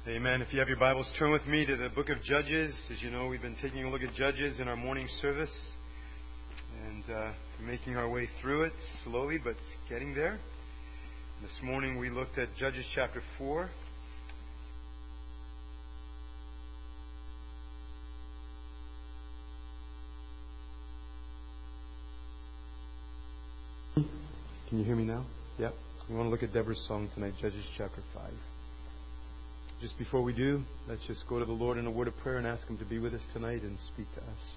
Amen. If you have your Bibles, turn with me to the book of Judges. As you know, we've been taking a look at Judges in our morning service and making our way through it slowly, but getting there. This morning we looked at Judges chapter 4. Can you hear me now? Yep. We want to look at Deborah's song tonight, Judges chapter 5. Just before we do, let's just go to the Lord in a word of prayer and ask Him to be with us tonight and speak to us.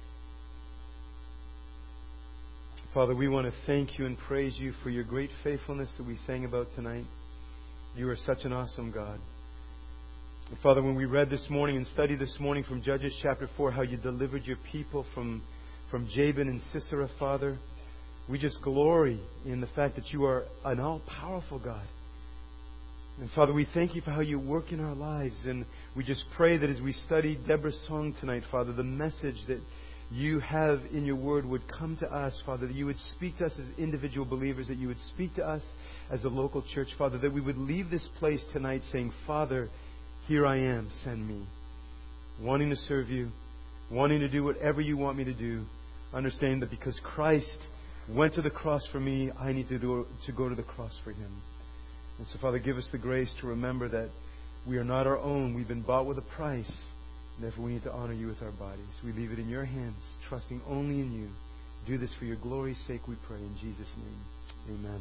Father, we want to thank You and praise You for Your great faithfulness that we sang about tonight. You are such an awesome God. And Father, when we read this morning and studied this morning from Judges chapter 4, how You delivered Your people from Jabin and Sisera, Father, we just glory in the fact that You are an all-powerful God. And Father, we thank You for how You work in our lives. And we just pray that as we study Deborah's song tonight, Father, the message that You have in Your Word would come to us, Father, that You would speak to us as individual believers, that You would speak to us as a local church, Father, that we would leave this place tonight saying, Father, here I am, send me. Wanting to serve You, wanting to do whatever You want me to do, understanding that because Christ went to the cross for me, I need to go to the cross for Him. And so, Father, give us the grace to remember that we are not our own. We've been bought with a price. And therefore, we need to honor You with our bodies. We leave it in Your hands, trusting only in You. Do this for Your glory's sake, we pray. In Jesus' name, amen.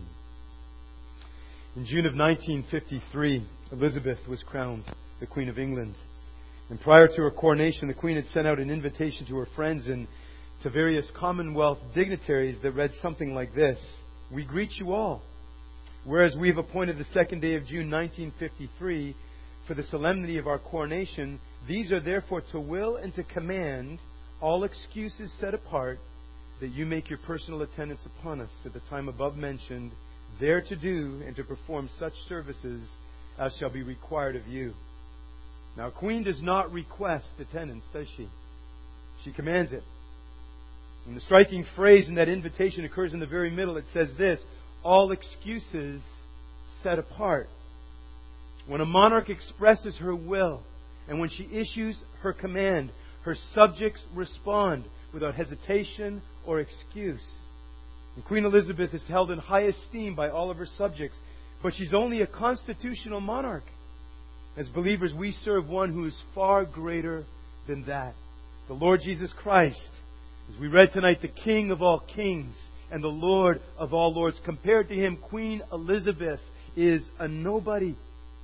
In June of 1953, Elizabeth was crowned the Queen of England. And prior to her coronation, the Queen had sent out an invitation to her friends and to various Commonwealth dignitaries that read something like this: "We greet you all. Whereas we have appointed the 2nd day of June 1953 for the solemnity of our coronation, these are therefore to will and to command, all excuses set apart, that you make your personal attendance upon us at the time above mentioned, there to do and to perform such services as shall be required of you." Now, a queen does not request attendance, does she? She commands it. And the striking phrase in that invitation occurs in the very middle. It says this: all excuses set apart. When a monarch expresses her will and when she issues her command, her subjects respond without hesitation or excuse. And Queen Elizabeth is held in high esteem by all of her subjects, but she's only a constitutional monarch. As believers, we serve one who is far greater than that. The Lord Jesus Christ, as we read tonight, the King of all kings and the Lord of all lords. Compared to Him, Queen Elizabeth is a nobody.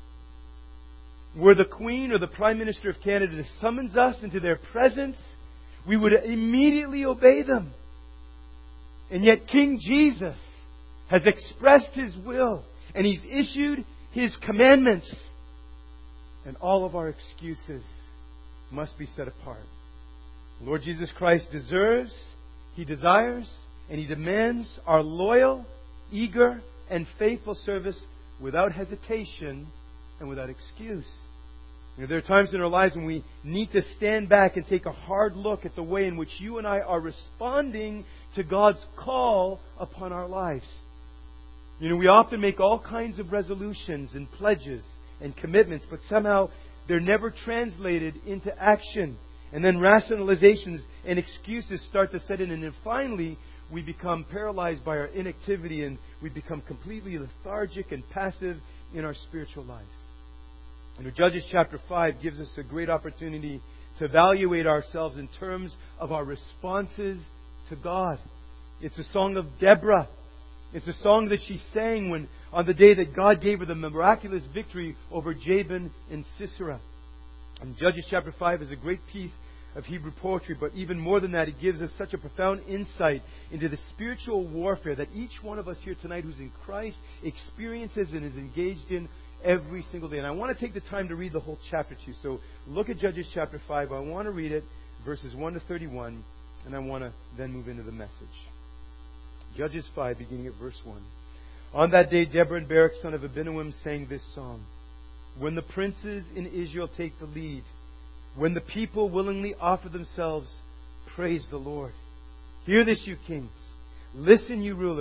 Were the Queen or the Prime Minister of Canada to summons us into their presence, we would immediately obey them. And yet King Jesus has expressed His will and He's issued His commandments. And all of our excuses must be set apart. The Lord Jesus Christ deserves, He desires, and He demands our loyal, eager, and faithful service without hesitation and without excuse. You know, there are times in our lives when we need to stand back and take a hard look at the way in which you and I are responding to God's call upon our lives. You know, we often make all kinds of resolutions and pledges and commitments, but somehow they're never translated into action. And then rationalizations and excuses start to set in. And then finally, we become paralyzed by our inactivity and we become completely lethargic and passive in our spiritual lives. And Judges chapter 5 gives us a great opportunity to evaluate ourselves in terms of our responses to God. It's a song of Deborah. It's a song that she sang when on the day that God gave her the miraculous victory over Jabin and Sisera. And Judges chapter 5 is a great piece of Hebrew poetry, but even more than that, it gives us such a profound insight into the spiritual warfare that each one of us here tonight who's in Christ experiences and is engaged in every single day. And I want to take the time to read the whole chapter to you. So look at Judges chapter 5. I want to read it, verses 1 to 31, and I want to then move into the message. Judges 5, beginning at verse 1. On that day, Deborah and Barak, son of Abinoam, sang this song: When the princes in Israel take the lead, when the people willingly offer themselves, praise the Lord. Hear this, you kings. Listen, you rulers.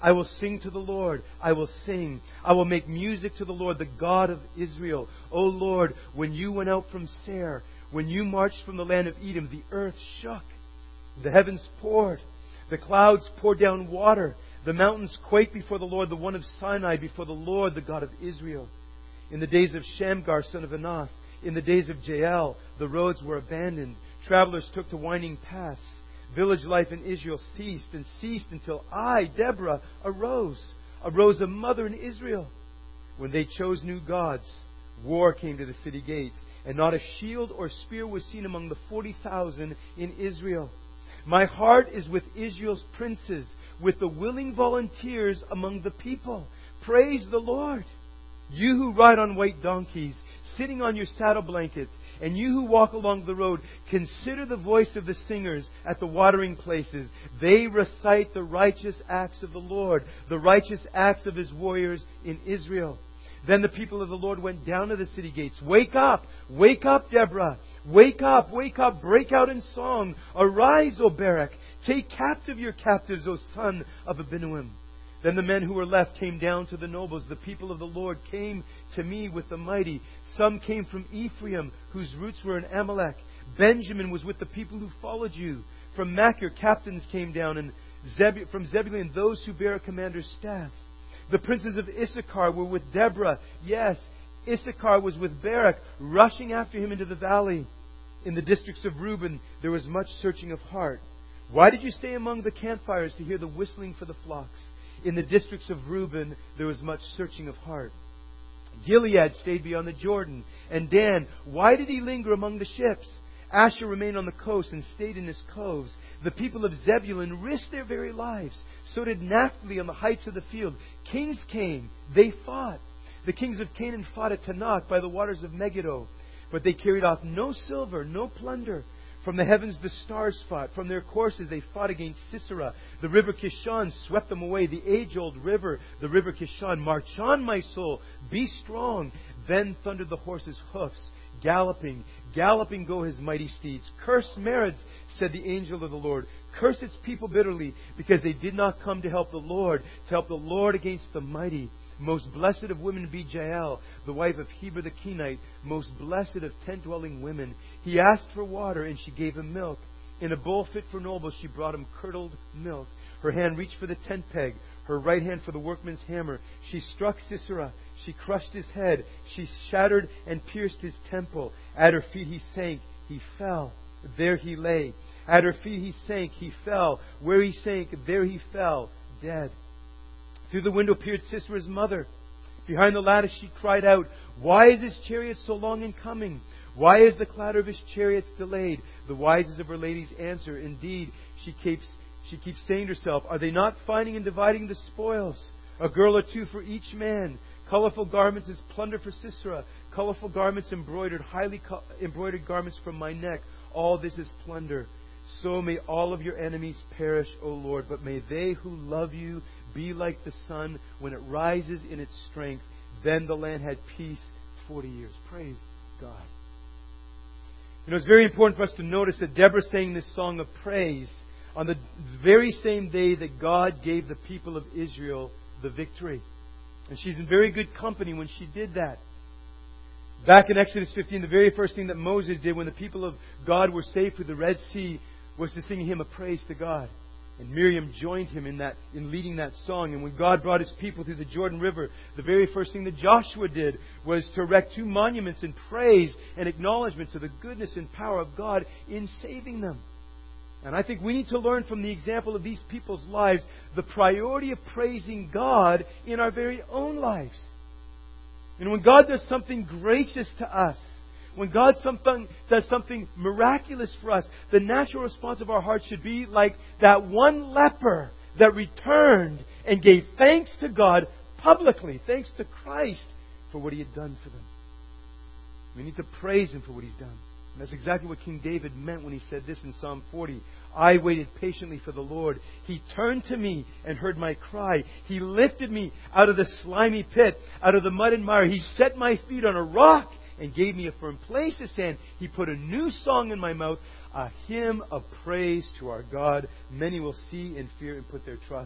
I will sing to the Lord. I will sing. I will make music to the Lord, the God of Israel. O Lord, when you went out from Seir, when you marched from the land of Edom, the earth shook. The heavens poured. The clouds poured down water. The mountains quaked before the Lord, the one of Sinai, before the Lord, the God of Israel. In the days of Shamgar, son of Anath, in the days of Jael, the roads were abandoned. Travelers took to winding paths. Village life in Israel ceased and ceased until I, Deborah, arose a mother in Israel. When they chose new gods, war came to the city gates, and not a shield or spear was seen among the 40,000 in Israel. My heart is with Israel's princes, with the willing volunteers among the people. Praise the Lord. You who ride on white donkeys, sitting on your saddle blankets, and you who walk along the road, consider the voice of the singers at the watering places. They recite the righteous acts of the Lord, the righteous acts of His warriors in Israel. Then the people of the Lord went down to the city gates. Wake up, Deborah. Wake up, break out in song. Arise, O Barak. Take captive your captives, O son of Abinuam. Then the men who were left came down to the nobles. The people of the Lord came to me with the mighty. Some came from Ephraim, whose roots were in Amalek. Benjamin was with the people who followed you. From Machir, captains came down, and from Zebulun, those who bear a commander's staff. The princes of Issachar were with Deborah. Yes, Issachar was with Barak, rushing after him into the valley. In the districts of Reuben, there was much searching of heart. Why did you stay among the campfires to hear the whistling for the flocks? In the districts of Reuben, there was much searching of heart. Gilead stayed beyond the Jordan. And Dan, why did he linger among the ships? Asher remained on the coast and stayed in his coves. The people of Zebulun risked their very lives. So did Naphtali on the heights of the field. Kings came. They fought. The kings of Canaan fought at Tanakh by the waters of Megiddo. But they carried off no silver, no plunder. From the heavens the stars fought. From their courses they fought against Sisera. The river Kishon swept them away. The age-old river, the river Kishon. March on, my soul. Be strong. Then thundered the horse's hoofs. Galloping, galloping go his mighty steeds. Curse Meroz, said the angel of the Lord. Curse its people bitterly, because they did not come to help the Lord against the mighty. Most blessed of women be Jael, the wife of Heber the Kenite, most blessed of tent-dwelling women. He asked for water, and she gave him milk. In a bowl fit for nobles, she brought him curdled milk. Her hand reached for the tent peg, her right hand for the workman's hammer. She struck Sisera. She crushed his head. She shattered and pierced his temple. At her feet he sank. He fell. There he lay. At her feet he sank. He fell. Where he sank, there he fell, dead. Through the window peered Sisera's mother. Behind the lattice she cried out, Why is his chariot so long in coming? Why is the clatter of his chariots delayed? The wisest of her ladies answer. Indeed, she keeps saying to herself, Are they not finding and dividing the spoils? A girl or two for each man. Colorful garments is plunder for Sisera. Colorful garments embroidered, highly embroidered garments from my neck. All this is plunder. So may all of your enemies perish, O Lord. But may they who love you be like the sun when it rises in its strength. Then the land had peace 40 years. Praise God. It's very important for us to notice that Deborah sang this song of praise on the very same day that God gave the people of Israel the victory. And she's in very good company when she did that. Back in Exodus 15, the very first thing that Moses did when the people of God were saved through the Red Sea was to sing a hymn of praise to God. And Miriam joined him in leading that song. And when God brought His people through the Jordan River, the very first thing that Joshua did was to erect 2 monuments in praise and acknowledgement to the goodness and power of God in saving them. And I think we need to learn from the example of these people's lives the priority of praising God in our very own lives. And when God does something gracious to us, when God does something miraculous for us, the natural response of our hearts should be like that one leper that returned and gave thanks to God publicly, thanks to Christ for what He had done for them. We need to praise Him for what He's done. And that's exactly what King David meant when he said this in Psalm 40. I waited patiently for the Lord. He turned to me and heard my cry. He lifted me out of the slimy pit, out of the mud and mire. He set my feet on a rock and gave me a firm place to stand. He put a new song in my mouth, a hymn of praise to our God. Many will see and fear and put their trust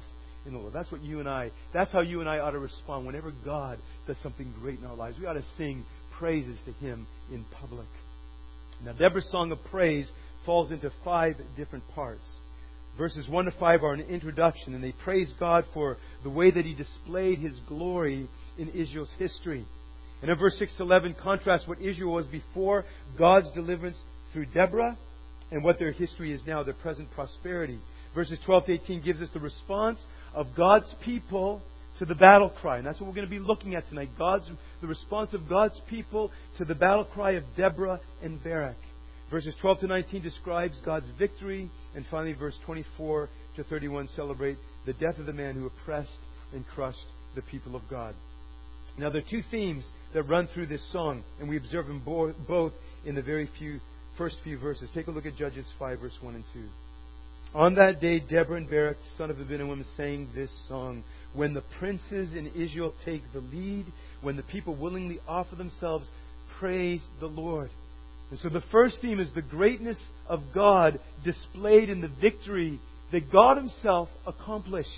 in the Lord. That's how you and I ought to respond whenever God does something great in our lives. We ought to sing praises to Him in public. Now, Deborah's song of praise falls into 5 different parts. Verses 1 to 5 are an introduction, and they praise God for the way that He displayed His glory in Israel's history. And in verse 6 to 11 contrasts what Israel was before God's deliverance through Deborah and what their history is now, their present prosperity. Verses 12 to 18 gives us the response of God's people to the battle cry. And that's what we're going to be looking at tonight. The response of God's people to the battle cry of Deborah and Barak. Verses 12 to 19 describes God's victory. And finally, verse 24 to 31 celebrate the death of the man who oppressed and crushed the people of God. Now, there are 2 themes that run through this song, and we observe them both in the first few verses. Take a look at Judges 5, verse 1 and 2. On that day, Deborah and Barak, son of Abinoam, sang this song. When the princes in Israel take the lead, when the people willingly offer themselves, praise the Lord. And so the first theme is the greatness of God displayed in the victory that God Himself accomplished.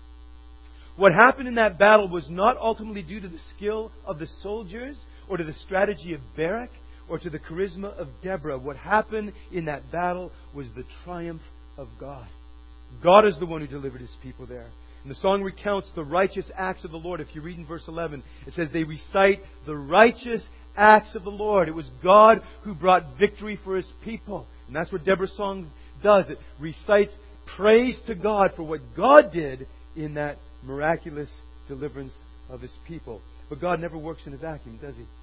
What happened in that battle was not ultimately due to the skill of the soldiers or to the strategy of Barak or to the charisma of Deborah. What happened in that battle was the triumph of God. God is the one who delivered His people there. And the song recounts the righteous acts of the Lord. If you read in verse 11, it says they recite the righteous acts of the Lord. It was God who brought victory for His people. And that's what Deborah's song does. It recites praise to God for what God did in that miraculous deliverance of His people. But God never works in a vacuum, does He?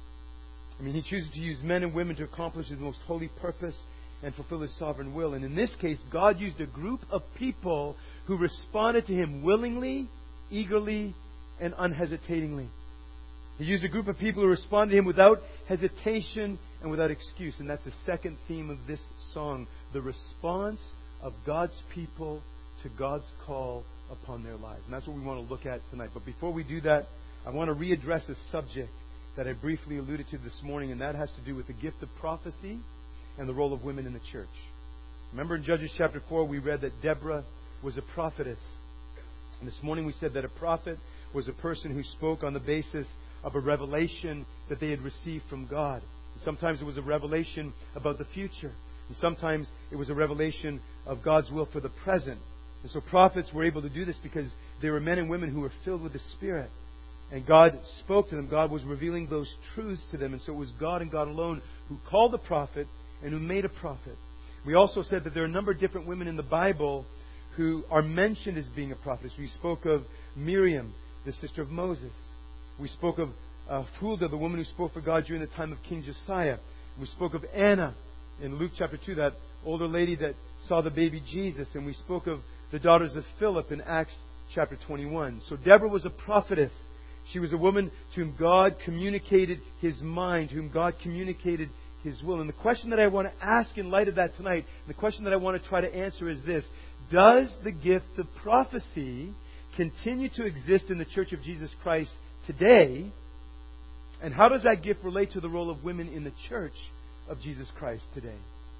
I mean, He chooses to use men and women to accomplish His most holy purpose and fulfill His sovereign will. And in this case, God used a group of people who responded to Him willingly, eagerly, and unhesitatingly. He used a group of people who responded to Him without hesitation and without excuse. And that's the second theme of this song, the response of God's people to God's call upon their lives. And that's what we want to look at tonight. But before we do that, I want to readdress a subject that I briefly alluded to this morning, and that has to do with the gift of prophecy and the role of women in the church. Remember in Judges chapter 4, we read that Deborah was a prophetess. And this morning we said that a prophet was a person who spoke on the basis of a revelation that they had received from God. And sometimes it was a revelation about the future. And sometimes it was a revelation of God's will for the present. And so prophets were able to do this because they were men and women who were filled with the Spirit. And God spoke to them. God was revealing those truths to them. And so it was God and God alone who called the prophet and who made a prophet. We also said that there are a number of different women in the Bible who are mentioned as being a prophetess. We spoke of Miriam, the sister of Moses. We spoke of Huldah, the woman who spoke for God during the time of King Josiah. We spoke of Anna in Luke chapter 2, that older lady that saw the baby Jesus. And we spoke of the daughters of Philip in Acts chapter 21. So Deborah was a prophetess. She was a woman to whom God communicated His mind, to whom God communicated His will. And the question that I want to ask in light of that tonight, the question that I want to try to answer is this: does the gift of prophecy continue to exist in the Church of Jesus Christ today? And how does that gift relate to the role of women in the Church of Jesus Christ today?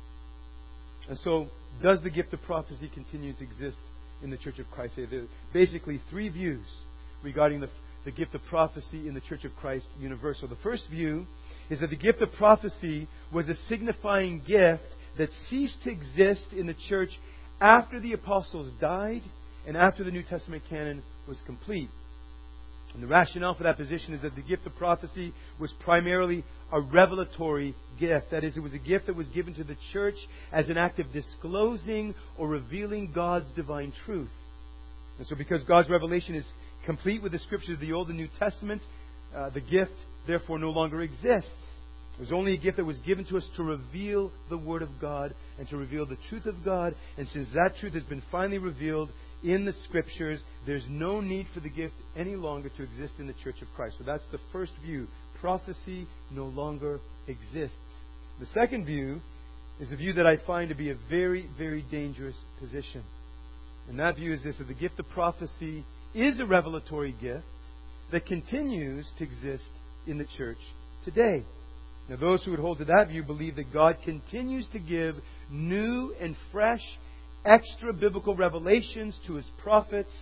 And so, does the gift of prophecy continue to exist in the Church of Christ today? There are basically 3 views regarding the gift of prophecy in the Church of Christ universal. The first view is that the gift of prophecy was a signifying gift that ceased to exist in the church after the apostles died and after the New Testament canon was complete. And the rationale for that position is that the gift of prophecy was primarily a revelatory gift. That is, it was a gift that was given to the church as an act of disclosing or revealing God's divine truth. And so because God's revelation is complete with the Scriptures of the Old and New Testament, the gift therefore no longer exists. It was only a gift that was given to us to reveal the Word of God and to reveal the truth of God. And since that truth has been finally revealed in the Scriptures, there's no need for the gift any longer to exist in the Church of Christ. So that's the first view. Prophecy no longer exists. The second view is a view that I find to be a very, very dangerous position. And that view is this: that the gift of prophecy is a revelatory gift that continues to exist in the church today. Now, those who would hold to that view believe that God continues to give new and fresh extra biblical revelations to His prophets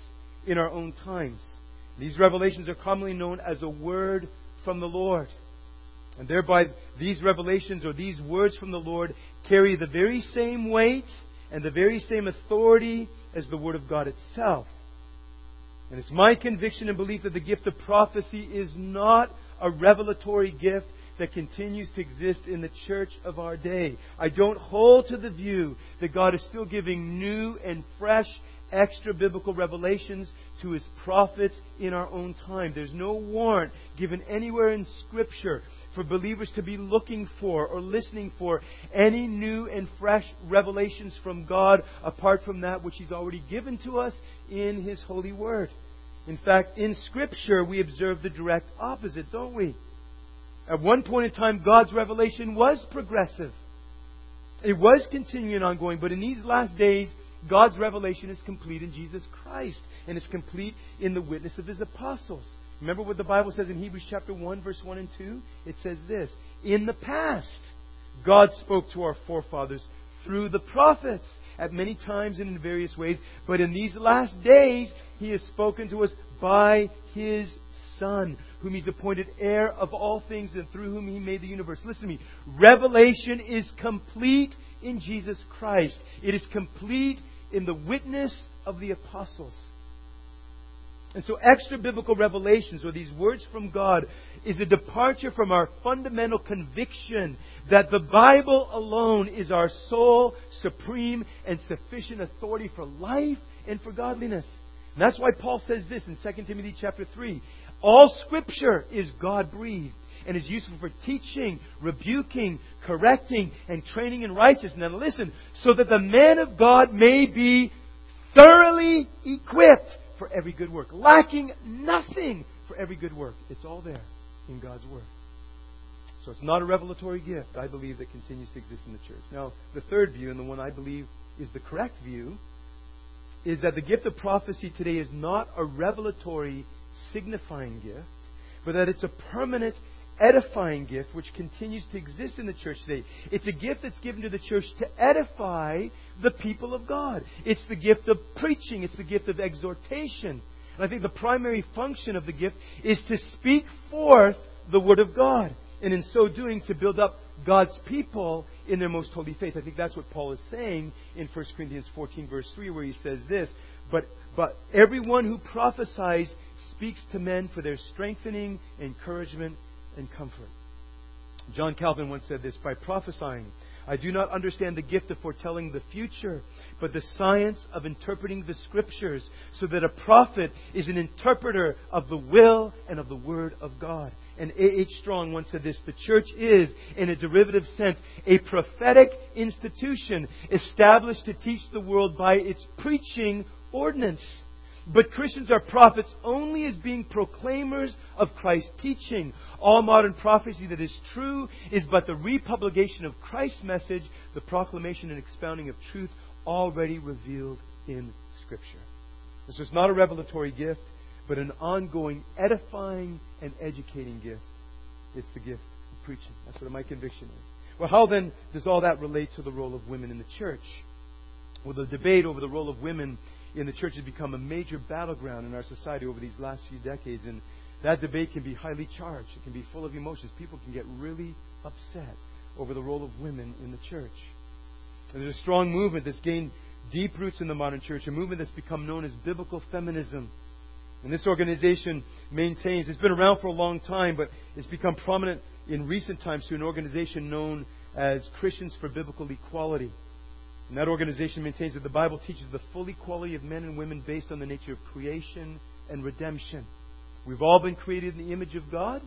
in our own times. These revelations are commonly known as a word from the Lord. And thereby, these revelations or these words from the Lord carry the very same weight and the very same authority as the Word of God itself. And it's my conviction and belief that the gift of prophecy is not a revelatory gift that continues to exist in the church of our day. I don't hold to the view that God is still giving new and fresh extra biblical revelations to His prophets in our own time. There's no warrant given anywhere in Scripture for believers to be looking for or listening for any new and fresh revelations from God apart from that which He's already given to us in His holy Word. In fact, in Scripture we observe the direct opposite, don't we? At one point in time, God's revelation was progressive. It was continuing and ongoing, but in these last days, God's revelation is complete in Jesus Christ, and it's complete in the witness of His apostles. Remember what the Bible says in Hebrews chapter 1, verse 1 and 2? It says this: in the past, God spoke to our forefathers through the prophets at many times and in various ways, but in these last days, He has spoken to us by His Son, whom He's appointed heir of all things and through whom He made the universe. Listen to me. Revelation is complete in Jesus Christ. It is complete in the witness of the apostles. And so extra biblical revelations, or these words from God, is a departure from our fundamental conviction that the Bible alone is our sole, supreme, and sufficient authority for life and for godliness. And that's why Paul says this in 2 Timothy chapter 3. All Scripture is God-breathed and is useful for teaching, rebuking, correcting, and training in righteousness. Now listen, so that the man of God may be thoroughly equipped for every good work, lacking nothing for every good work. It's all there in God's Word. So it's not a revelatory gift, I believe, that continues to exist in the church. Now, the third view, and the one I believe is the correct view, is that the gift of prophecy today is not a revelatory, signifying gift, but that it's a permanent, edifying gift which continues to exist in the church today. It's a gift that's given to the church to edify the people of God. It's the gift of preaching. It's the gift of exhortation. And I think the primary function of the gift is to speak forth the Word of God, and in so doing to build up God's people in their most holy faith. I think that's what Paul is saying in 1 Corinthians 14 verse 3, where he says this: But everyone who prophesies speaks to men for their strengthening, encouragement, and comfort. John Calvin once said this: by prophesying, I do not understand the gift of foretelling the future, but the science of interpreting the Scriptures, so that a prophet is an interpreter of the will and of the Word of God. And A.H. Strong once said this: the church is, in a derivative sense, a prophetic institution established to teach the world by its preaching ordinance. But Christians are prophets only as being proclaimers of Christ's teaching. All modern prophecy that is true is but the republication of Christ's message, the proclamation and expounding of truth already revealed in Scripture. This is not a revelatory gift, but an ongoing edifying and educating gift. It's the gift of preaching. That's what my conviction is. Well, how then does all that relate to the role of women in the church? Well, the debate over the role of women in the church has become a major battleground in our society over these last few decades. And that debate can be highly charged. It can be full of emotions. People can get really upset over the role of women in the church. And there's a strong movement that's gained deep roots in the modern church, a movement that's become known as biblical feminism. And this organization maintains, it's been around for a long time, but it's become prominent in recent times through an organization known as Christians for Biblical Equality. And that organization maintains that the Bible teaches the full equality of men and women based on the nature of creation and redemption. We've all been created in the image of God,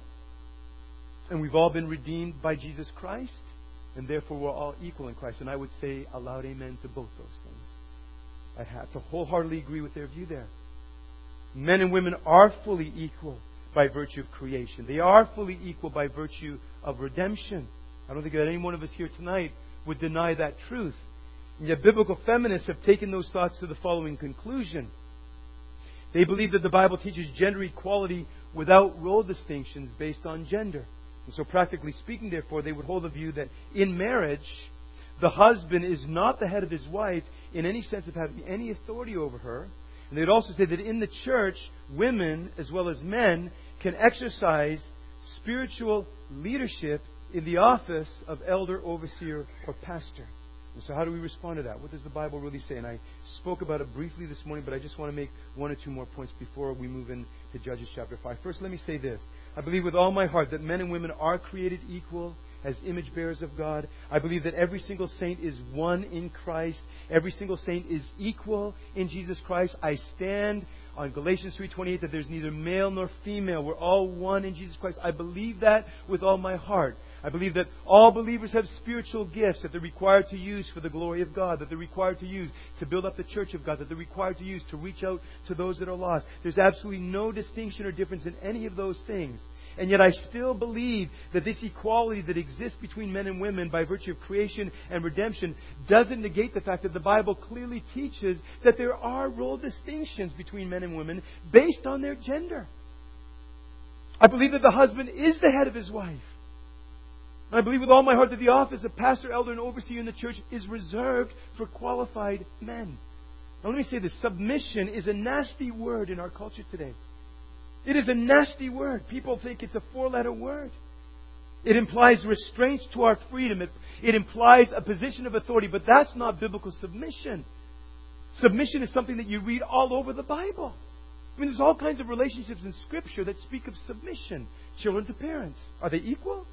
and we've all been redeemed by Jesus Christ, and therefore we're all equal in Christ. And I would say a loud amen to both those things. I have to wholeheartedly agree with their view there. Men and women are fully equal by virtue of creation. They are fully equal by virtue of redemption. I don't think that any one of us here tonight would deny that truth. And yet biblical feminists have taken those thoughts to the following conclusion. They believe that the Bible teaches gender equality without role distinctions based on gender. And so practically speaking, therefore, they would hold the view that in marriage, the husband is not the head of his wife in any sense of having any authority over her, And they'd also say that in the church, women as well as men can exercise spiritual leadership in the office of elder, overseer, or pastor. And so how do we respond to that? What does the Bible really say? And I spoke about it briefly this morning, but I just want to make one or two more points before we move into Judges chapter 5. First, let me say this. I believe with all my heart that men and women are created equal as image bearers of God. I believe that every single saint is one in Christ. Every single saint is equal in Jesus Christ. I stand on Galatians 3:28 that there's neither male nor female. We're all one in Jesus Christ. I believe that with all my heart. I believe that all believers have spiritual gifts that they're required to use for the glory of God, that they're required to use to build up the church of God, that they're required to use to reach out to those that are lost. There's absolutely no distinction or difference in any of those things. And yet I still believe that this equality that exists between men and women by virtue of creation and redemption doesn't negate the fact that the Bible clearly teaches that there are role distinctions between men and women based on their gender. I believe that the husband is the head of his wife. I believe with all my heart that the office of pastor, elder, and overseer in the church is reserved for qualified men. Now let me say this. Submission is a nasty word in our culture today. It is a nasty word. People think it's a four-letter word. It implies restraints to our freedom. It implies a position of authority. But that's not biblical submission. Submission is something that you read all over the Bible. I mean, there's all kinds of relationships in Scripture that speak of submission. Children to parents. Are they equal?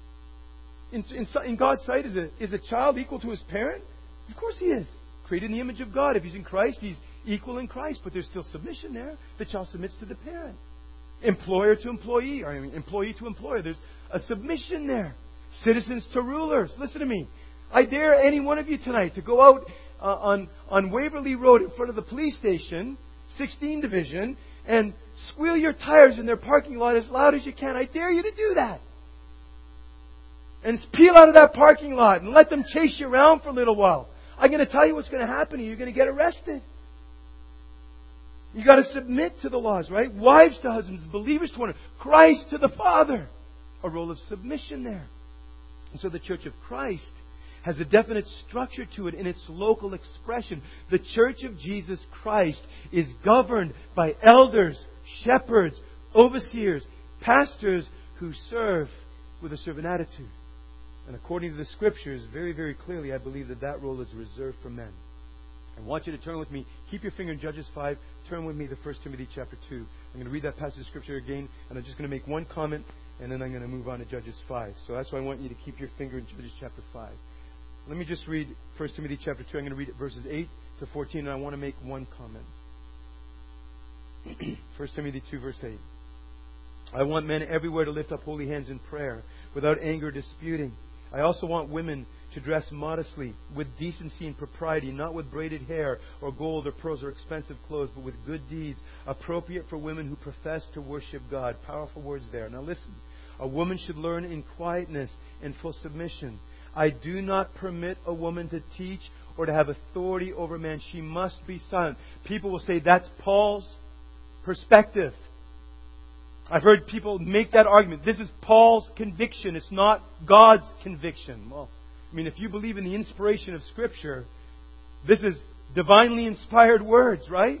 In God's sight, is a child equal to his parent? Of course he is. Created in the image of God. If he's in Christ, he's equal in Christ. But there's still submission there. The child submits to the parent. Employer to employee, or employee to employer. There's a submission there. Citizens to rulers. Listen to me. I dare any one of you tonight to go out on Waverly Road in front of the police station, 16 Division, and squeal your tires in their parking lot as loud as you can. I dare you to do that. And peel out of that parking lot and let them chase you around for a little while. I'm going to tell you what's going to happen to you. You're going to get arrested. You've got to submit to the laws, right? Wives to husbands, believers to one another, Christ to the Father. A role of submission there. And so the Church of Christ has a definite structure to it in its local expression. The Church of Jesus Christ is governed by elders, shepherds, overseers, pastors who serve with a servant attitude. And according to the Scriptures, very, very clearly, I believe that role is reserved for men. I want you to turn with me. Keep your finger in Judges 5. Turn with me to 1 Timothy chapter 2. I'm going to read that passage of Scripture again, and I'm just going to make one comment, and then I'm going to move on to Judges 5. So that's why I want you to keep your finger in Judges chapter 5. Let me just read 1 Timothy chapter 2. I'm going to read verses 8 to 14, and I want to make one comment. 1 Timothy 2, verse 8. I want men everywhere to lift up holy hands in prayer, without anger or disputing. I also want women to dress modestly, with decency and propriety, not with braided hair or gold or pearls or expensive clothes, but with good deeds, appropriate for women who profess to worship God. Powerful words there. Now listen. A woman should learn in quietness and full submission. I do not permit a woman to teach or to have authority over man. She must be silent. People will say that's Paul's perspective. I've heard people make that argument. This is Paul's conviction. It's not God's conviction. Well, I mean, if you believe in the inspiration of Scripture, this is divinely inspired words, right?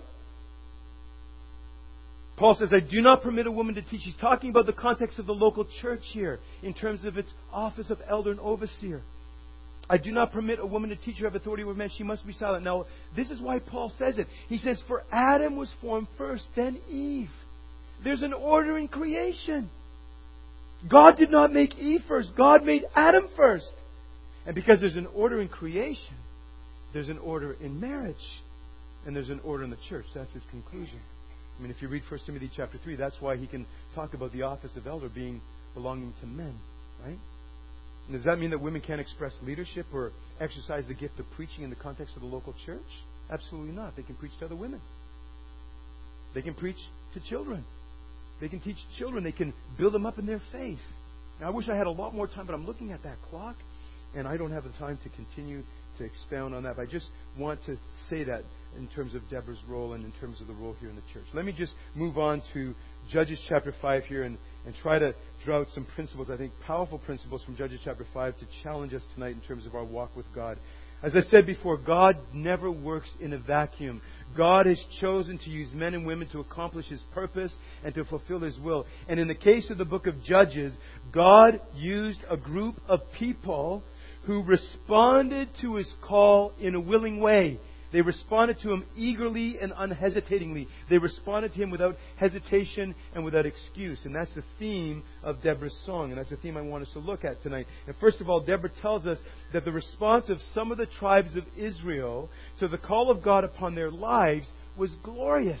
Paul says, I do not permit a woman to teach. He's talking about the context of the local church here in terms of its office of elder and overseer. I do not permit a woman to teach or have authority over men. She must be silent. Now, this is why Paul says it. He says, for Adam was formed first, then Eve. There's an order in creation. God did not make Eve first. God made Adam first. And because there's an order in creation, there's an order in marriage. And there's an order in the church. That's his conclusion. I mean, if you read 1 Timothy chapter 3, that's why he can talk about the office of elder belonging to men. Right? And does that mean that women can't express leadership or exercise the gift of preaching in the context of the local church? Absolutely not. They can preach to other women. They can preach to children. They can teach children. They can build them up in their faith. Now, I wish I had a lot more time, but I'm looking at that clock, and I don't have the time to continue to expound on that. But I just want to say that in terms of Deborah's role and in terms of the role here in the church. Let me just move on to Judges chapter 5 here and try to draw out some principles, I think powerful principles from Judges chapter 5 to challenge us tonight in terms of our walk with God. As I said before, God never works in a vacuum. God has chosen to use men and women to accomplish His purpose and to fulfill His will. And in the case of the book of Judges, God used a group of people who responded to His call in a willing way. They responded to Him eagerly and unhesitatingly. They responded to Him without hesitation and without excuse. And that's the theme of Deborah's song. And that's the theme I want us to look at tonight. And first of all, Deborah tells us that the response of some of the tribes of Israel to the call of God upon their lives was glorious.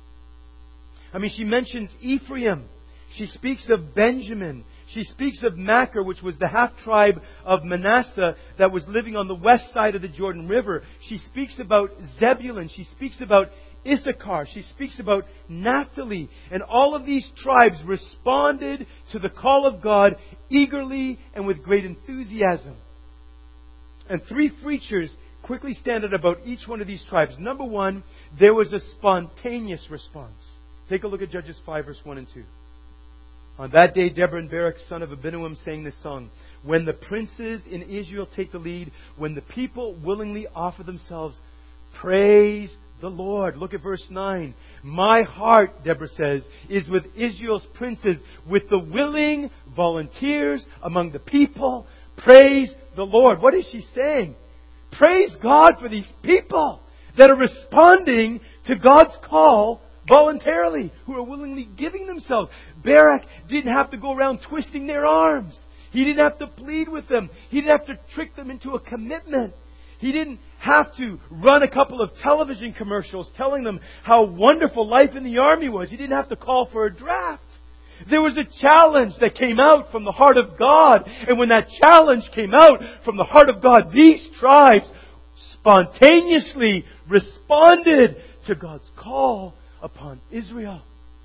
I mean, she mentions Ephraim. She speaks of Benjamin. She speaks of Machir, which was the half-tribe of Manasseh that was living on the west side of the Jordan River. She speaks about Zebulun. She speaks about Issachar. She speaks about Naphtali. And all of these tribes responded to the call of God eagerly and with great enthusiasm. And three features quickly stand out about each one of these tribes. Number one, there was a spontaneous response. Take a look at Judges 5, verse 1 and 2. On that day, Deborah and Barak, son of Abinoam, sang this song. When the princes in Israel take the lead, when the people willingly offer themselves, praise the Lord. Look at verse 9. My heart, Deborah says, is with Israel's princes, with the willing volunteers among the people. Praise the Lord. What is she saying? Praise God for these people that are responding to God's call voluntarily, who are willingly giving themselves. Barak didn't have to go around twisting their arms. He didn't have to plead with them. He didn't have to trick them into a commitment. He didn't have to run a couple of television commercials telling them how wonderful life in the army was. He didn't have to call for a draft. There was a challenge that came out from the heart of God. And when that challenge came out from the heart of God, these tribes spontaneously responded to God's call upon Israel.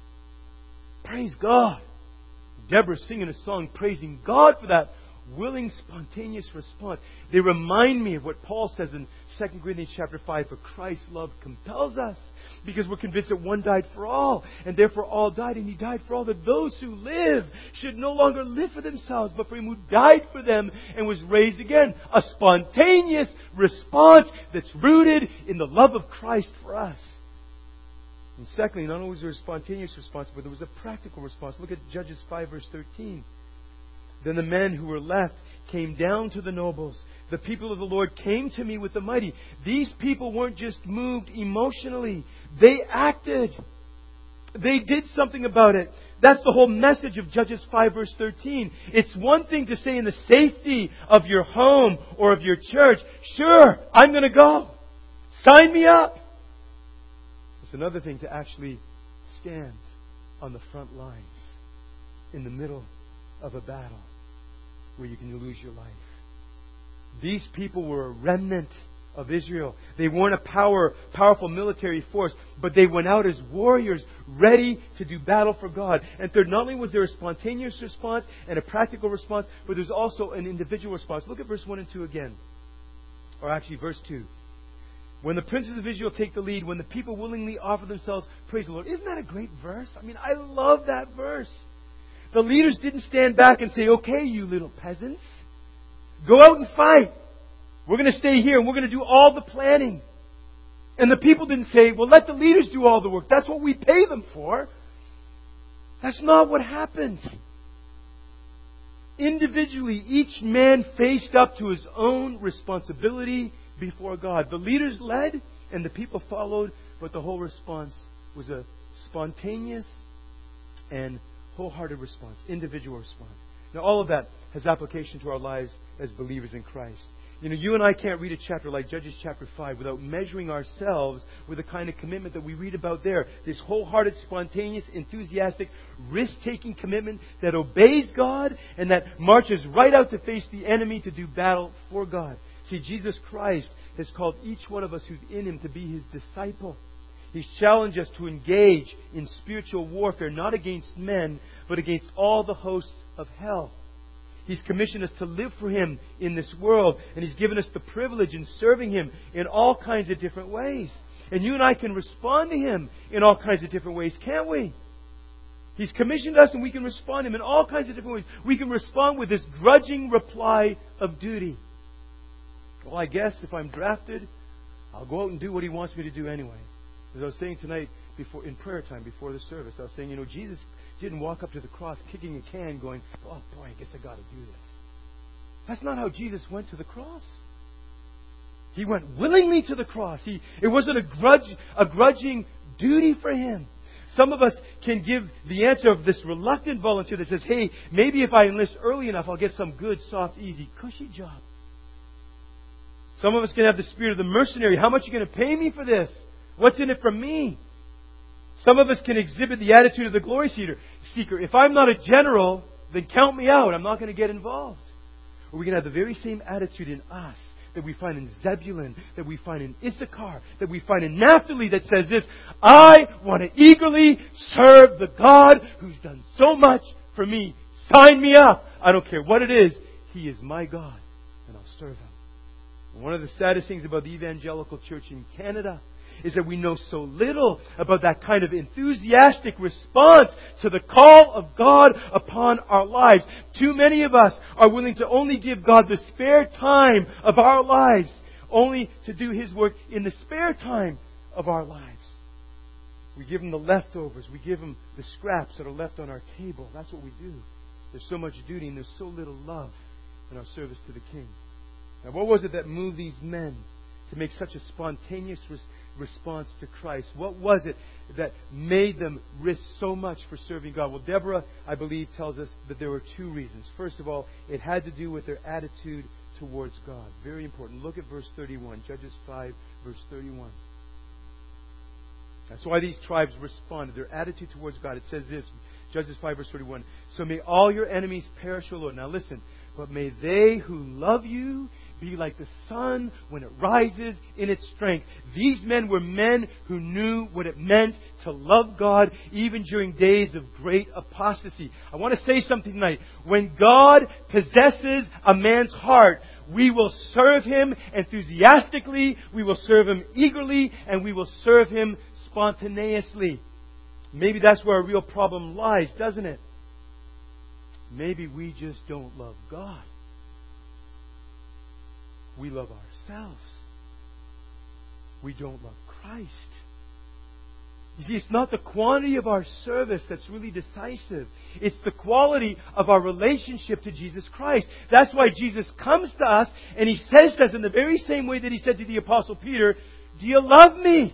Praise God. Deborah's singing a song praising God for that willing, spontaneous response. They remind me of what Paul says in 2 Corinthians chapter 5, for Christ's love compels us, because we're convinced that one died for all, and therefore all died, and He died for all, that those who live should no longer live for themselves, but for Him who died for them and was raised again. A spontaneous response that's rooted in the love of Christ for us. And secondly, not only was there a spontaneous response, but there was a practical response. Look at Judges 5, verse 13. Then the men who were left came down to the nobles. The people of the Lord came to me with the mighty. These people weren't just moved emotionally. They acted. They did something about it. That's the whole message of Judges 5, verse 13. It's one thing to say in the safety of your home or of your church, sure, I'm going to go. Sign me up. It's another thing to actually stand on the front lines in the middle of a battle where you can lose your life. These people were a remnant of Israel. They weren't a powerful military force, but they went out as warriors ready to do battle for God. And third, not only was there a spontaneous response and a practical response, but there's also an individual response. Look at verse 1 and 2 again. Or actually, verse 2. When the princes of Israel take the lead, when the people willingly offer themselves, praise the Lord. Isn't that a great verse? I mean, I love that verse. The leaders didn't stand back and say, okay, you little peasants, go out and fight. We're going to stay here and we're going to do all the planning. And the people didn't say, well, let the leaders do all the work. That's what we pay them for. That's not what happened. Individually, each man faced up to his own responsibility before God. The leaders led and the people followed, but the whole response was a spontaneous and wholehearted response, individual response. Now, all of that has application to our lives as believers in Christ. You know, you and I can't read a chapter like Judges chapter 5 without measuring ourselves with the kind of commitment that we read about there. This wholehearted, spontaneous, enthusiastic, risk-taking commitment that obeys God and that marches right out to face the enemy to do battle for God. See, Jesus Christ has called each one of us who's in Him to be His disciple. He's challenged us to engage in spiritual warfare, not against men, but against all the hosts of hell. He's commissioned us to live for Him in this world, and He's given us the privilege in serving Him in all kinds of different ways. And you and I can respond to Him in all kinds of different ways, can't we? He's commissioned us and we can respond to Him in all kinds of different ways. We can respond with this grudging reply of duty. Well, I guess if I'm drafted, I'll go out and do what He wants me to do anyway. As I was saying tonight in prayer time, before the service, I was saying, Jesus didn't walk up to the cross kicking a can going, oh boy, I guess I got to do this. That's not how Jesus went to the cross. He went willingly to the cross. It wasn't a grudging duty for Him. Some of us can give the answer of this reluctant volunteer that says, hey, maybe if I enlist early enough, I'll get some good, soft, easy, cushy job. Some of us can have the spirit of the mercenary. How much are you going to pay me for this? What's in it for me? Some of us can exhibit the attitude of the glory seeker. If I'm not a general, then count me out. I'm not going to get involved. Or we can have the very same attitude in us that we find in Zebulun, that we find in Issachar, that we find in Naphtali that says this, I want to eagerly serve the God who's done so much for me. Sign me up. I don't care what it is. He is my God, and I'll serve Him. And one of the saddest things about the evangelical church in Canada is that we know so little about that kind of enthusiastic response to the call of God upon our lives. Too many of us are willing to only give God the spare time of our lives, only to do His work in the spare time of our lives. We give Him the leftovers. We give Him the scraps that are left on our table. That's what we do. There's so much duty and there's so little love in our service to the King. Now, what was it that moved these men to make such a spontaneous response to Christ? What was it that made them risk so much for serving God? Well, Deborah, I believe, tells us that there were two reasons. First of all, it had to do with their attitude towards God. Very important. Look at verse 31. Judges 5, verse 31. That's why these tribes responded. Their attitude towards God. It says this, Judges 5, verse 31. So may all your enemies perish, O Lord. Now listen. But may they who love you be like the sun when it rises in its strength. These men were men who knew what it meant to love God even during days of great apostasy. I want to say something tonight. When God possesses a man's heart, we will serve Him enthusiastically, we will serve Him eagerly, and we will serve Him spontaneously. Maybe that's where a real problem lies, doesn't it? Maybe we just don't love God. We love ourselves. We don't love Christ. You see, it's not the quantity of our service that's really decisive. It's the quality of our relationship to Jesus Christ. That's why Jesus comes to us and He says to us in the very same way that He said to the Apostle Peter, do you love me?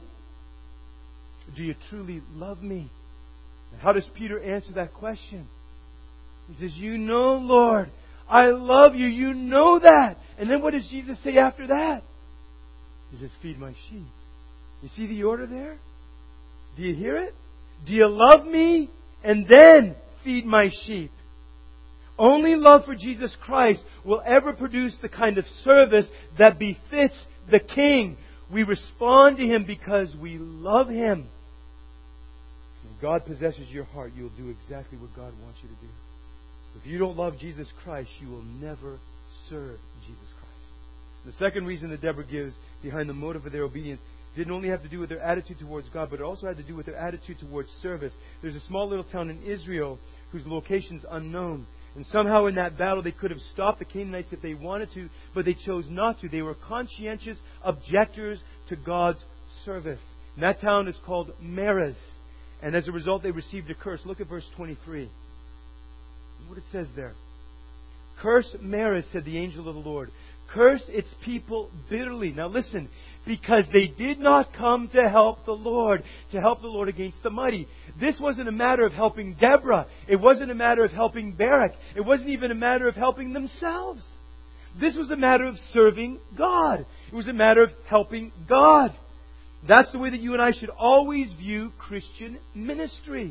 Do you truly love me? And how does Peter answer that question? He says, you know, Lord, I love you. You know that. And then what does Jesus say after that? He says, feed my sheep. You see the order there? Do you hear it? Do you love me? And then feed my sheep. Only love for Jesus Christ will ever produce the kind of service that befits the King. We respond to Him because we love Him. When God possesses your heart, you'll do exactly what God wants you to do. If you don't love Jesus Christ, you will never serve Jesus Christ. The second reason that Deborah gives behind the motive of their obedience didn't only have to do with their attitude towards God, but it also had to do with their attitude towards service. There's a small little town in Israel whose location is unknown. And somehow in that battle they could have stopped the Canaanites if they wanted to, but they chose not to. They were conscientious objectors to God's service. And that town is called Meres. And as a result they received a curse. Look at verse 23. What it says there. Curse Meres, said the angel of the Lord. Curse its people bitterly. Now listen, because they did not come to help the Lord against the mighty. This wasn't a matter of helping Deborah. It wasn't a matter of helping Barak. It wasn't even a matter of helping themselves. This was a matter of serving God. It was a matter of helping God. That's the way that you and I should always view Christian ministry.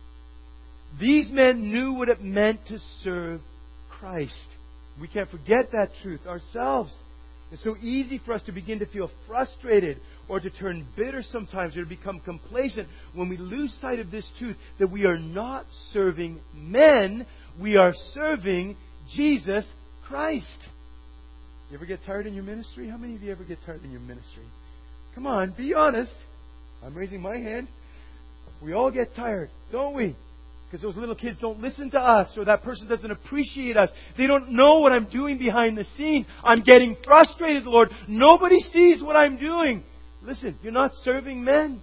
These men knew what it meant to serve Christ. We can't forget that truth ourselves. It's so easy for us to begin to feel frustrated or to turn bitter sometimes or to become complacent when we lose sight of this truth that we are not serving men, we are serving Jesus Christ. You ever get tired in your ministry? How many of you ever get tired in your ministry? Come on, be honest. I'm raising my hand. We all get tired, don't we? Because those little kids don't listen to us, or that person doesn't appreciate us. They don't know what I'm doing behind the scenes. I'm getting frustrated, Lord. Nobody sees what I'm doing. Listen, you're not serving men.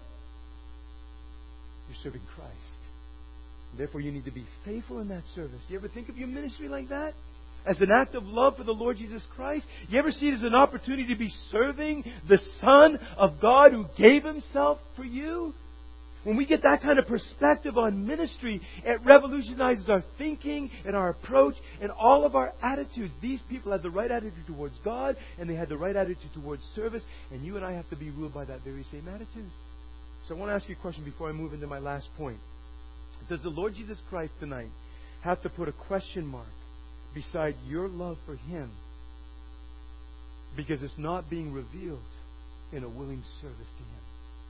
You're serving Christ. Therefore, you need to be faithful in that service. Do you ever think of your ministry like that? As an act of love for the Lord Jesus Christ? You ever see it as an opportunity to be serving the Son of God who gave Himself for you? When we get that kind of perspective on ministry, it revolutionizes our thinking and our approach and all of our attitudes. These people had the right attitude towards God, and they had the right attitude towards service, and you and I have to be ruled by that very same attitude. So I want to ask you a question before I move into my last point. Does the Lord Jesus Christ tonight have to put a question mark beside your love for Him because it's not being revealed in a willing service to Him?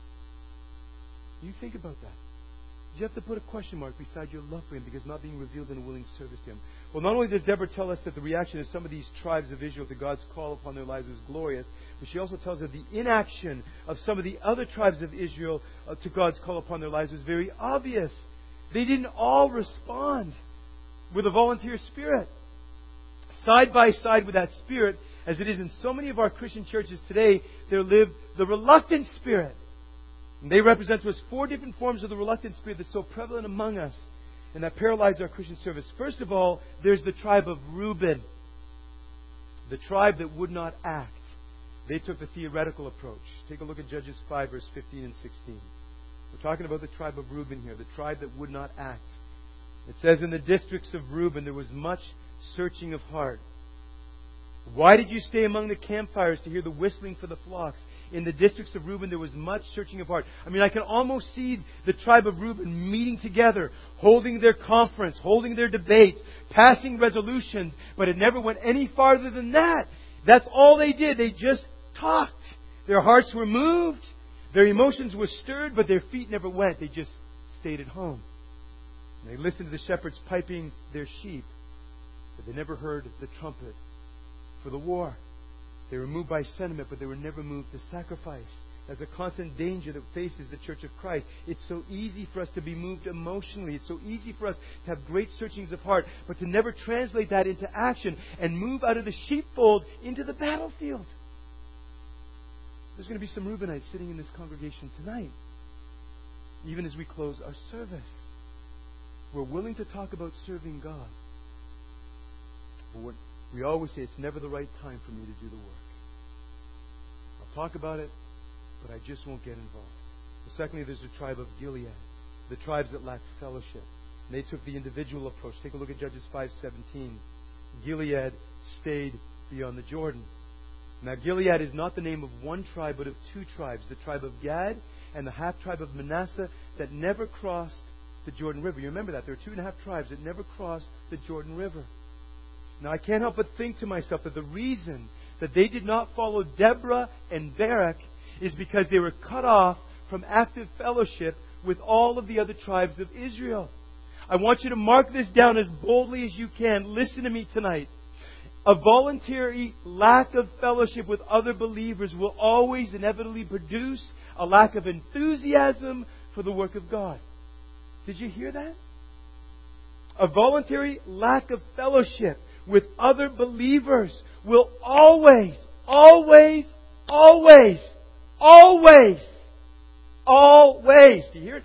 You think about that. You have to put a question mark beside your love for Him because it's not being revealed in a willing service to Him. Well, not only does Deborah tell us that the reaction of some of these tribes of Israel to God's call upon their lives was glorious, but she also tells us that the inaction of some of the other tribes of Israel to God's call upon their lives was very obvious. They didn't all respond with a volunteer spirit. Side by side with that spirit, as it is in so many of our Christian churches today, there lived the reluctant spirit. And they represent to us 4 different forms of the reluctant spirit that's so prevalent among us and that paralyze our Christian service. First of all, there's the tribe of Reuben, the tribe that would not act. They took the theoretical approach. Take a look at Judges 5, verse 15 and 16. We're talking about the tribe of Reuben here, the tribe that would not act. It says, in the districts of Reuben there was much searching of heart. Why did you stay among the campfires to hear the whistling for the flocks? In the districts of Reuben there was much searching of heart. I mean, I can almost see the tribe of Reuben meeting together, holding their conference, holding their debate, passing resolutions, but it never went any farther than that. That's all they did. They just talked. Their hearts were moved. Their emotions were stirred, but their feet never went. They just stayed at home. And they listened to the shepherds piping their sheep, but they never heard the trumpet for the war. They were moved by sentiment, but they were never moved to sacrifice. That's a constant danger that faces the Church of Christ. It's so easy for us to be moved emotionally. It's so easy for us to have great searchings of heart, but to never translate that into action and move out of the sheepfold into the battlefield. There's going to be some Reubenites sitting in this congregation tonight, even as we close our service. We're willing to talk about serving God. But we always say it's never the right time for me to do the work. I'll talk about it, but I just won't get involved. Well, secondly, there's the tribe of Gilead, the tribes that lacked fellowship. And they took the individual approach. Take a look at Judges 5:17. Gilead stayed beyond the Jordan. Now, Gilead is not the name of one tribe, but of 2 tribes, the tribe of Gad and the half-tribe of Manasseh that never crossed the Jordan River. You remember that. There are 2.5 tribes that never crossed the Jordan River. Now, I can't help but think to myself that the reason that they did not follow Deborah and Barak is because they were cut off from active fellowship with all of the other tribes of Israel. I want you to mark this down as boldly as you can. Listen to me tonight. A voluntary lack of fellowship with other believers will always inevitably produce a lack of enthusiasm for the work of God. Did you hear that? A voluntary lack of fellowship with other believers will always, do you hear it?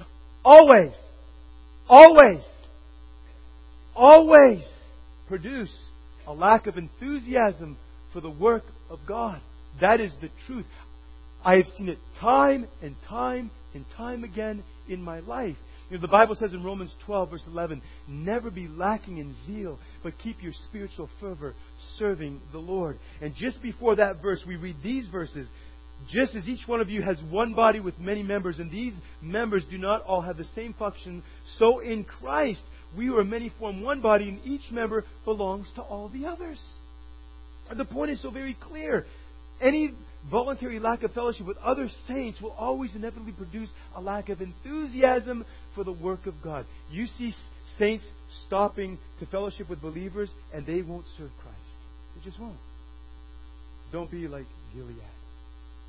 Always produce a lack of enthusiasm for the work of God. That is the truth. I have seen it time and time and time again in my life. You know, the Bible says in Romans 12, verse 11, never be lacking in zeal, but keep your spiritual fervor serving the Lord. And just before that verse, we read these verses. Just as each one of you has one body with many members, and these members do not all have the same function, so in Christ we who are many form one body, and each member belongs to all the others. And the point is so very clear. Any voluntary lack of fellowship with other saints will always inevitably produce a lack of enthusiasm for the work of God. You see saints stopping to fellowship with believers, and they won't serve Christ. They just won't. Don't be like Gilead.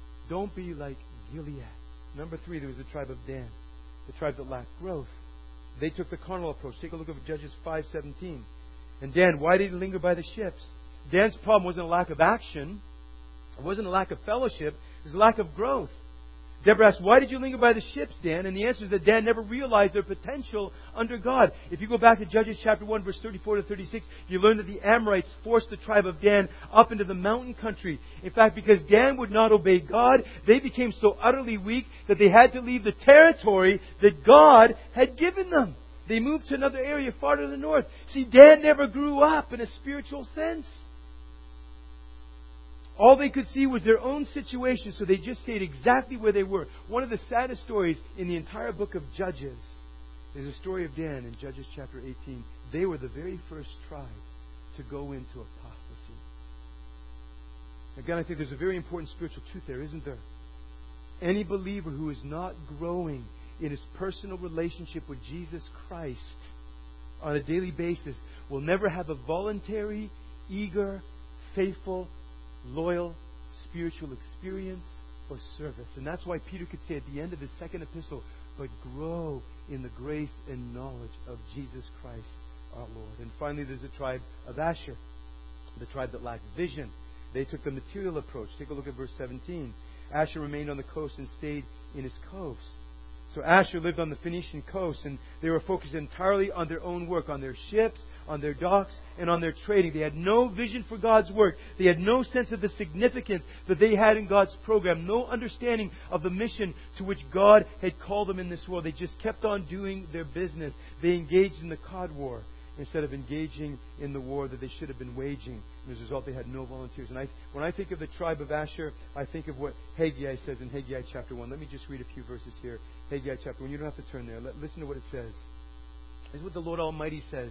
Don't be like Gilead. Number 3, there was the tribe of Dan, the tribe that lacked growth. They took the carnal approach. Take a look at Judges 5:17. And Dan, why did he linger by the ships? Dan's problem wasn't a lack of action. It wasn't a lack of fellowship. It was a lack of growth. Deborah asked, why did you linger by the ships, Dan? And the answer is that Dan never realized their potential under God. If you go back to Judges chapter 1, verse 34 to 36, you learn that the Amorites forced the tribe of Dan up into the mountain country. In fact, because Dan would not obey God, they became so utterly weak that they had to leave the territory that God had given them. They moved to another area far to the north. See, Dan never grew up in a spiritual sense. All they could see was their own situation, so they just stayed exactly where they were. One of the saddest stories in the entire book of Judges is the story of Dan in Judges chapter 18. They were the very first tribe to go into apostasy. Again, I think there's a very important spiritual truth there, isn't there? Any believer who is not growing in his personal relationship with Jesus Christ on a daily basis will never have a voluntary, eager, faithful, loyal spiritual experience or service. And that's why Peter could say at the end of his second epistle, but grow in the grace and knowledge of Jesus Christ our Lord. And finally, there's the tribe of Asher, the tribe that lacked vision. They took the material approach. Take a look at verse 17. Asher remained on the coast and stayed in his coves. So Asher lived on the Phoenician coast, and they were focused entirely on their own work, on their ships, on their docks, and on their trading. They had no vision for God's work. They had no sense of the significance that they had in God's program, no understanding of the mission to which God had called them in this world. They just kept on doing their business. They engaged in the cod war instead of engaging in the war that they should have been waging. And as a result, they had no volunteers. And when I think of the tribe of Asher, I think of what Haggai says in Haggai chapter 1. Let me just read a few verses here. Haggai chapter 1. You don't have to turn there. Listen to what it says. This is what the Lord Almighty says.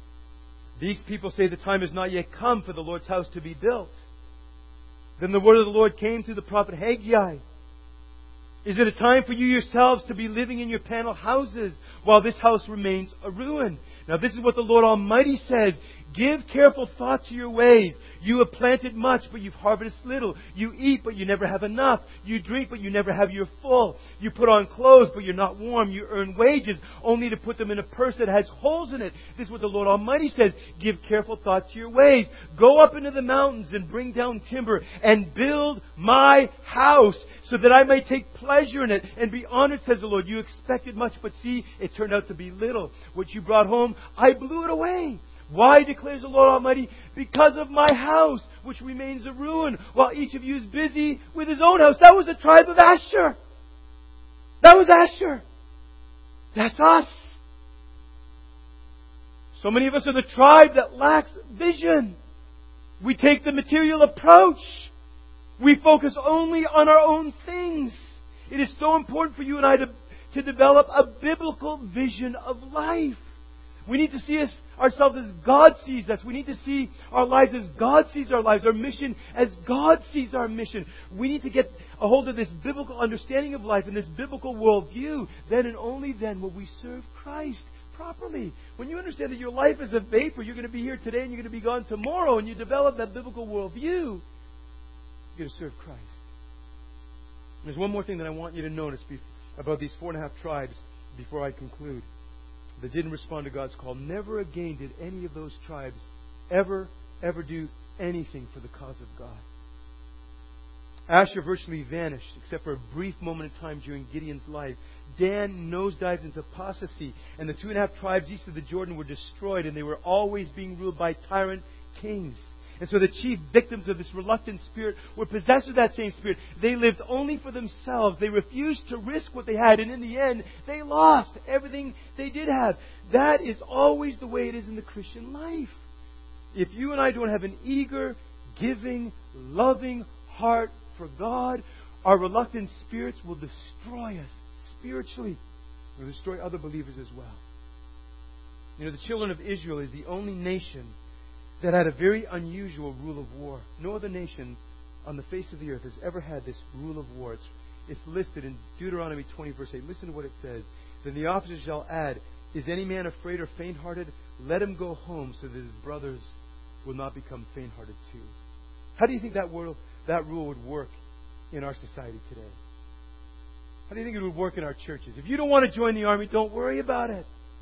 These people say the time has not yet come for the Lord's house to be built. Then the word of the Lord came through the prophet Haggai. Is it a time for you yourselves to be living in your panel houses while this house remains a ruin? Now this is what the Lord Almighty says. Give careful thought to your ways. You have planted much, but you've harvested little. You eat, but you never have enough. You drink, but you never have your full. You put on clothes, but you're not warm. You earn wages, only to put them in a purse that has holes in it. This is what the Lord Almighty says. Give careful thought to your ways. Go up into the mountains and bring down timber and build my house so that I may take pleasure in it and be honored, says the Lord. You expected much, but see, it turned out to be little. What you brought home, I blew it away. Why, declares the Lord Almighty? Because of my house, which remains a ruin, while each of you is busy with his own house. That was the tribe of Asher. That was Asher. That's us. So many of us are the tribe that lacks vision. We take the material approach. We focus only on our own things. It is so important for you and I to develop a biblical vision of life. We need to see ourselves as God sees us. We need to see our lives as God sees our lives. Our mission as God sees our mission. We need to get a hold of this biblical understanding of life and this biblical worldview. Then and only then will we serve Christ properly. When you understand that your life is a vapor, you're going to be here today and you're going to be gone tomorrow, and you develop that biblical worldview, you're going to serve Christ. There's one more thing that I want you to notice about these 4.5 tribes before I conclude. That didn't respond to God's call. Never again did any of those tribes ever do anything for the cause of God. Asher virtually vanished, except for a brief moment of time during Gideon's life. Dan nosedived into apostasy, and the 2.5 tribes east of the Jordan were destroyed, and they were always being ruled by tyrant kings. And so the chief victims of this reluctant spirit were possessed with that same spirit. They lived only for themselves. They refused to risk what they had. And in the end, they lost everything they did have. That is always the way it is in the Christian life. If you and I don't have an eager, giving, loving heart for God, our reluctant spirits will destroy us spiritually. Will destroy other believers as well. You know, the children of Israel is the only nation that had a very unusual rule of war. No other nation on the face of the earth has ever had this rule of war. It's listed in Deuteronomy 20, verse 8. Listen to what it says. Then the officers shall add, is any man afraid or faint-hearted? Let him go home so that his brothers will not become faint-hearted too. How do you think that rule would work in our society today? How do you think it would work in our churches? If you don't want to join the army, don't worry about it.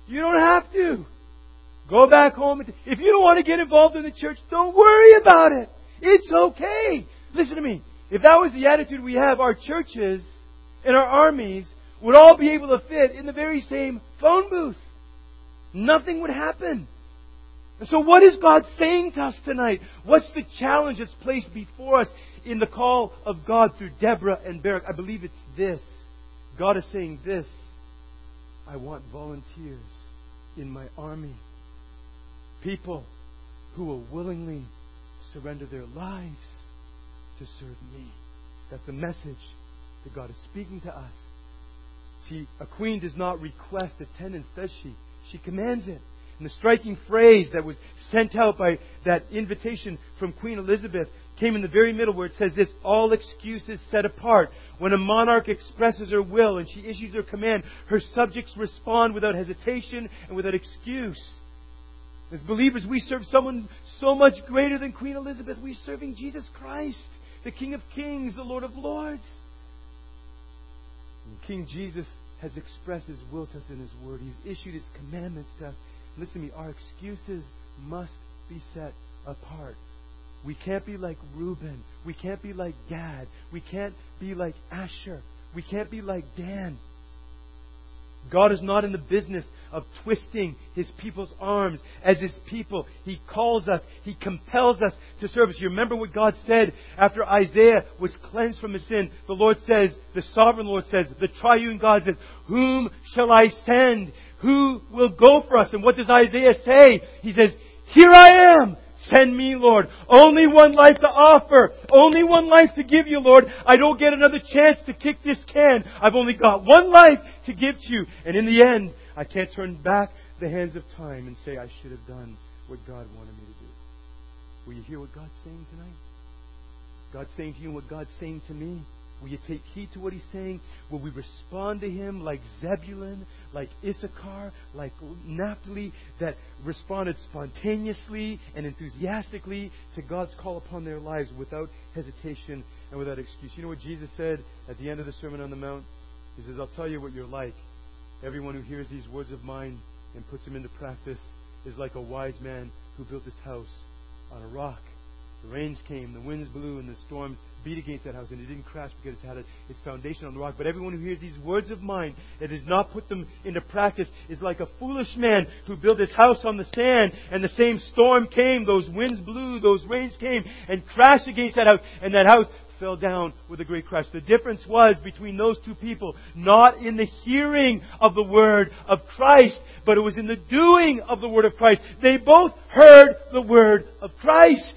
You don't have to. Go back home. If you don't want to get involved in the church, don't worry about it. It's okay. Listen to me. If that was the attitude we have, our churches and our armies would all be able to fit in the very same phone booth. Nothing would happen. And so what is God saying to us tonight? What's the challenge that's placed before us in the call of God through Deborah and Barak? I believe it's this. God is saying this. I want volunteers in my army. People who will willingly surrender their lives to serve me. That's the message that God is speaking to us. See, a queen does not request attendance, does she? She commands it. And the striking phrase that was sent out by that invitation from Queen Elizabeth came in the very middle where it says this: all excuses set apart. When a monarch expresses her will and she issues her command, her subjects respond without hesitation and without excuse. As believers, we serve someone so much greater than Queen Elizabeth. We're serving Jesus Christ, the King of Kings, the Lord of Lords. And King Jesus has expressed His will to us in His Word. He's issued His commandments to us. Listen to me, our excuses must be set apart. We can't be like Reuben. We can't be like Gad. We can't be like Asher. We can't be like Dan. God is not in the business of twisting His people's arms as His people. He calls us. He compels us to service. You remember what God said after Isaiah was cleansed from his sin? The Lord says, the sovereign Lord says, the triune God says, whom shall I send? Who will go for us? And what does Isaiah say? He says, here I am. Send me, Lord. Only one life to offer. Only one life to give you, Lord. I don't get another chance to kick this can. I've only got one life to give to you. And in the end, I can't turn back the hands of time and say I should have done what God wanted me to do. Will you hear what God's saying tonight? God's saying to you what God's saying to me. Will you take heed to what He's saying? Will we respond to Him like Zebulun, like Issachar, like Naphtali, that responded spontaneously and enthusiastically to God's call upon their lives without hesitation and without excuse? You know what Jesus said at the end of the Sermon on the Mount? He says, I'll tell you what you're like. Everyone who hears these words of mine and puts them into practice is like a wise man who built his house on a rock. The rains came, the winds blew, and the storms beat against that house, and it didn't crash because it had its foundation on the rock. But everyone who hears these words of mine and does not put them into practice is like a foolish man who built his house on the sand, and the same storm came, those winds blew, those rains came, and crashed against that house, and that house fell down with a great crash. The difference was between those two people, not in the hearing of the word of Christ, but it was in the doing of the word of Christ. They both heard the word of Christ.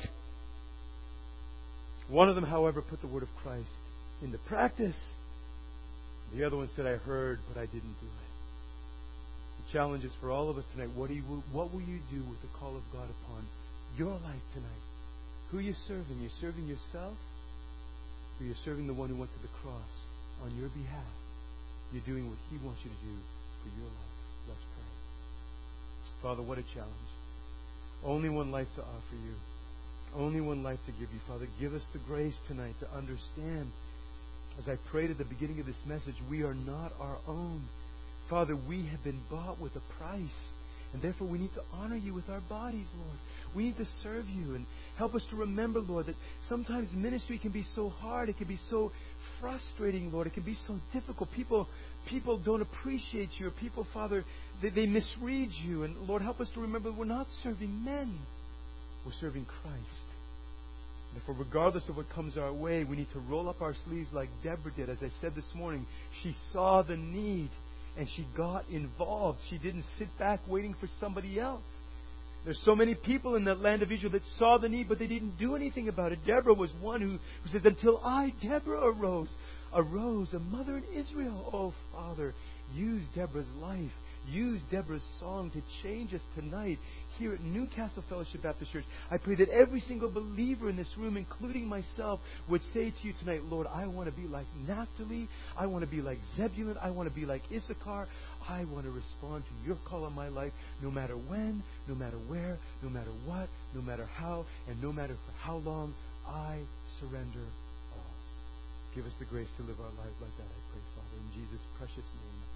One of them, however, put the word of Christ into practice. The other one said, I heard, but I didn't do it. The challenge is for all of us tonight. What will you do with the call of God upon your life tonight? Who are you serving? You're serving yourself? Or you're serving the one who went to the cross on your behalf? You're doing what He wants you to do for your life. Let's pray. Father, what a challenge. Only one life to offer you. Only one life to give you. Father, give us the grace tonight to understand, as I prayed at the beginning of this message, we are not our own. Father, we have been bought with a price. And therefore we need to honor you with our bodies, Lord. We need to serve you. And help us to remember, Lord, that sometimes ministry can be so hard. It can be so frustrating, Lord. It can be so difficult. People don't appreciate you. Or people, Father, they misread you. And Lord, help us to remember we're not serving men. We're serving Christ. Therefore, regardless of what comes our way, we need to roll up our sleeves like Deborah did. As I said this morning, she saw the need and she got involved. She didn't sit back waiting for somebody else. There's so many people in that land of Israel that saw the need, but they didn't do anything about it. Deborah was one who says, until I, Deborah, arose, a mother in Israel. Oh, Father, use Deborah's life. Use Deborah's song to change us tonight here at Newcastle Fellowship Baptist Church. I pray that every single believer in this room, including myself, would say to you tonight, Lord, I want to be like Naphtali. I want to be like Zebulun. I want to be like Issachar. I want to respond to your call on my life no matter when, no matter where, no matter what, no matter how, and no matter for how long. I surrender all. Give us the grace to live our lives like that, I pray, Father, in Jesus' precious name.